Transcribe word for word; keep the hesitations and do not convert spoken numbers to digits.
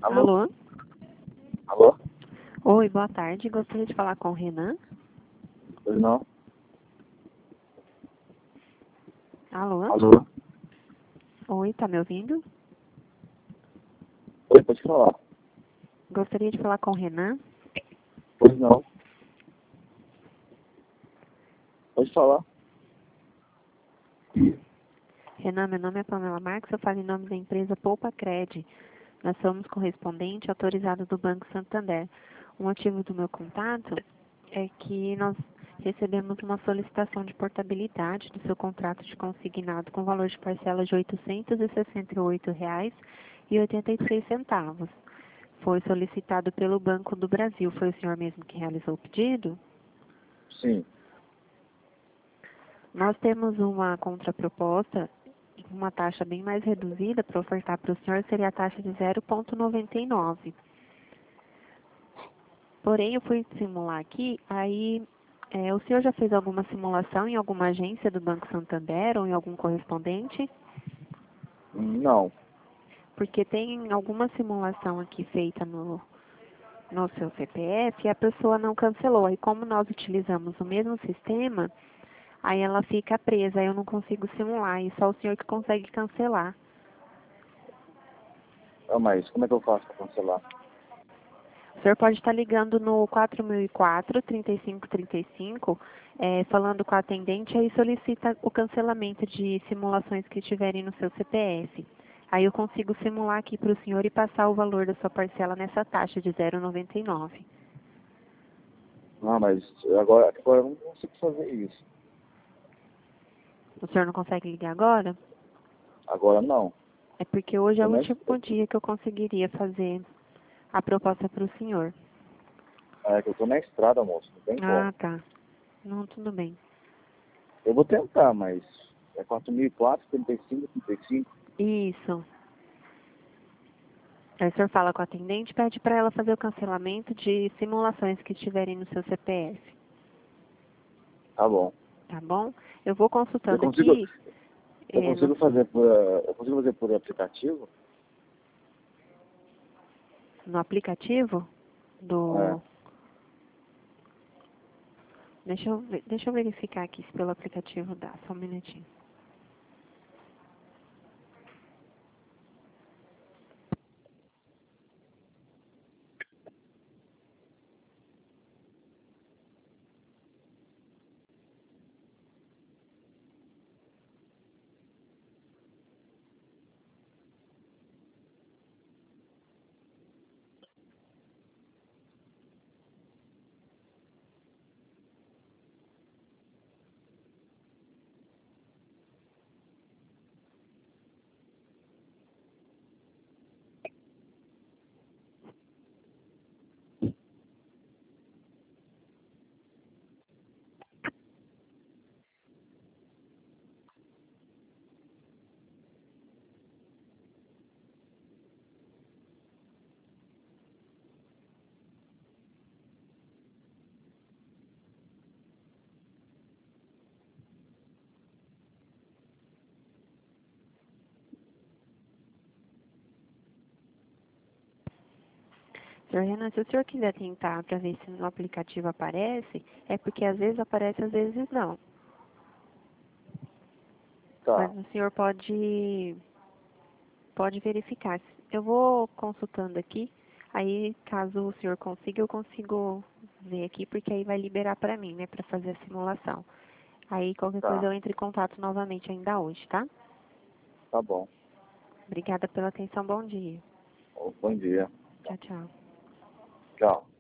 Alô? Alô? Alô? Oi, boa tarde. Gostaria de falar com o Renan. Pois não? Alô? Alô? Oi, tá me ouvindo? Oi, pode falar. Gostaria de falar com o Renan. Pois não? Pode falar. Renan, meu nome é Pamela Marques, eu falo em nome da empresa Poupa Cred. Nós somos correspondente autorizado do Banco Santander. O motivo do meu contato é que nós recebemos uma solicitação de portabilidade do seu contrato de consignado com valor de parcela de oitocentos e sessenta e oito reais e oitenta e seis centavos. Foi solicitado pelo Banco do Brasil. Foi o senhor mesmo que realizou o pedido? Sim. Nós temos uma contraproposta, uma taxa bem mais reduzida para ofertar para o senhor, seria a taxa de zero vírgula noventa e nove. Porém, eu fui simular aqui, aí é, o senhor já fez alguma simulação em alguma agência do Banco Santander ou em algum correspondente? Não. Porque tem alguma simulação aqui feita no, no seu C P F e a pessoa não cancelou. Aí como nós utilizamos o mesmo sistema, aí ela fica presa, aí eu não consigo simular, e só o senhor que consegue cancelar. Ah, mas como é que eu faço para cancelar? O senhor pode estar ligando no quatro mil e quatro, trinta e cinco trinta e cinco, é, falando com a atendente, aí solicita o cancelamento de simulações que tiverem no seu C P F. Aí eu consigo simular aqui para o senhor e passar o valor da sua parcela nessa taxa de zero vírgula noventa e nove. Ah, mas agora, agora eu não consigo fazer isso. O senhor não consegue ligar agora? Agora não. É porque hoje é Eu o não último dia que eu conseguiria fazer a proposta para o senhor. é que eu tô na estrada, moço. Não tem como. Ah, tá. Não, tudo bem. Eu vou tentar, mas é quatro mil e quatro, trinta e cinco, trinta e cinco. Isso. Aí o senhor fala com a atendente e pede para ela fazer o cancelamento de simulações que estiverem no seu C P F. Tá bom. Tá bom? Eu vou Eu consultando consigo, aqui eu eh, no, consigo fazer por, eh, eu consigo fazer por aplicativo? no aplicativo É. do... Deixa eu, ver- deixa eu verificar aqui se pelo aplicativo dá. Só um minutinho. Senhor Renan, se o senhor quiser tentar para ver se no aplicativo aparece, é porque às vezes aparece, às vezes não. Mas Tá. o senhor pode, pode verificar. Eu vou consultando aqui, aí caso o senhor consiga, eu consigo ver aqui, porque aí vai liberar para mim, né, para fazer a simulação. Aí qualquer coisa Tá. eu entro em contato novamente ainda hoje, tá? Tá bom. Obrigada pela atenção, bom dia. Bom dia. Tchau, tchau. Tchau.